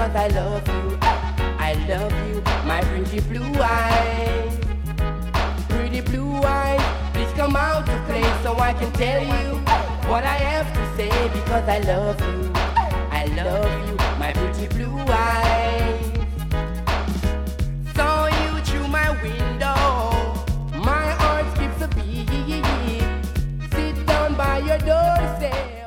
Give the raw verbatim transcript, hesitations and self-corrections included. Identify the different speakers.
Speaker 1: because I love you. I love you, my pretty blue eyes. Pretty blue eyes, please come out to play so I can tell you what I have to say because I love you. I love you, my pretty blue eyes. Saw you through my window, my heart skips a beat. Sit down by your doorstep.